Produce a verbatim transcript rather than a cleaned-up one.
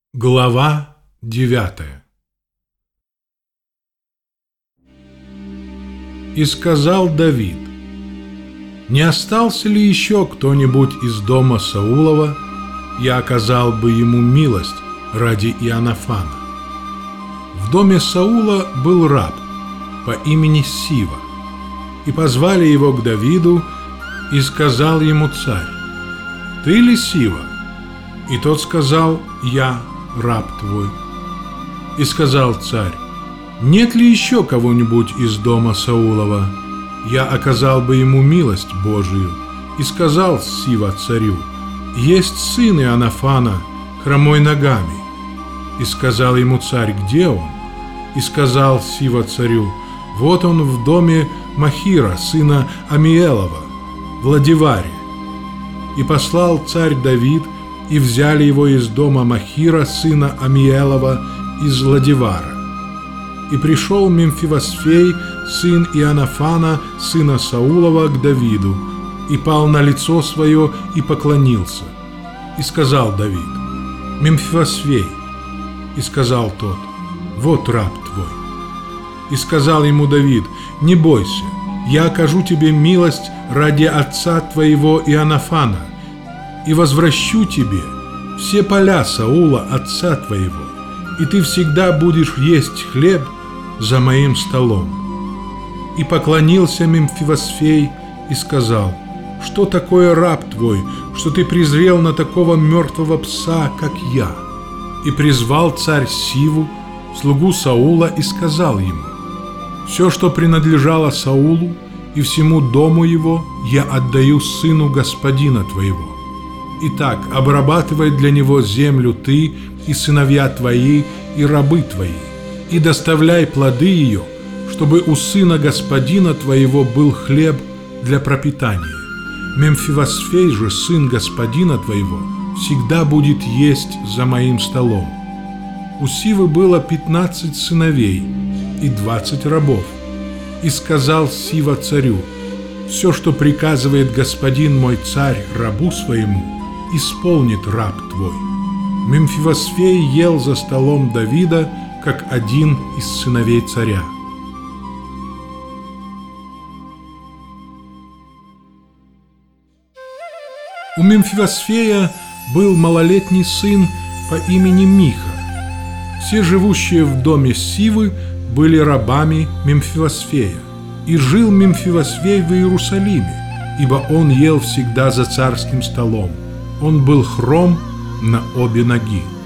Глава девятая. И сказал Давид: «Не остался ли еще кто-нибудь из дома Саулова, я оказал бы ему милость ради Иоаннафана?» В доме Саула был раб по имени Сива, и позвали его к Давиду, и сказал ему царь: «Ты ли Сива?» И тот сказал: «Я, раб твой». И сказал царь: «Нет ли еще кого-нибудь из дома Саулова? Я оказал бы ему милость Божию». И сказал Сива царю: «Есть сын Иоаннафана, хромой ногами». И сказал ему царь: «Где он?» И сказал Сива царю: «Вот он в доме Махира, сына Амиелова, в Ладиваре». И послал царь Давид, и взяли его из дома Махира, сына Амиелова, из Ладивара. И пришел Мемфивосфей, сын Иоаннафана, сына Саулова, к Давиду, и пал на лицо свое, и поклонился. И сказал Давид: «Мемфивосфей». И сказал тот: «Вот раб твой». И сказал ему Давид: «Не бойся, я окажу тебе милость ради отца твоего Иоаннафана, и возвращу тебе все поля Саула, отца твоего, и ты всегда будешь есть хлеб за моим столом». И поклонился Мемфивосфей и сказал: «Что такое раб твой, что ты презрел на такого мертвого пса, как я?» И призвал царь Сиву, слугу Саула, и сказал ему: «Все, что принадлежало Саулу и всему дому его, я отдаю сыну господина твоего. Итак, обрабатывай для него землю ты и сыновья твои и рабы твои, и доставляй плоды ее, чтобы у сына господина твоего был хлеб для пропитания. Мемфивосфей же, сын господина твоего, всегда будет есть за моим столом». У Сивы было пятнадцать сыновей и двадцать рабов. И сказал Сива царю: «Все, что приказывает господин мой царь рабу своему, исполнит раб твой». Мемфивосфей ел за столом Давида, как один из сыновей царя. У Мемфивосфея был малолетний сын по имени Миха. Все живущие в доме Сивы были рабами Мемфивосфея. И жил Мемфивосфей в Иерусалиме, ибо он ел всегда за царским столом. Он был хром на обе ноги.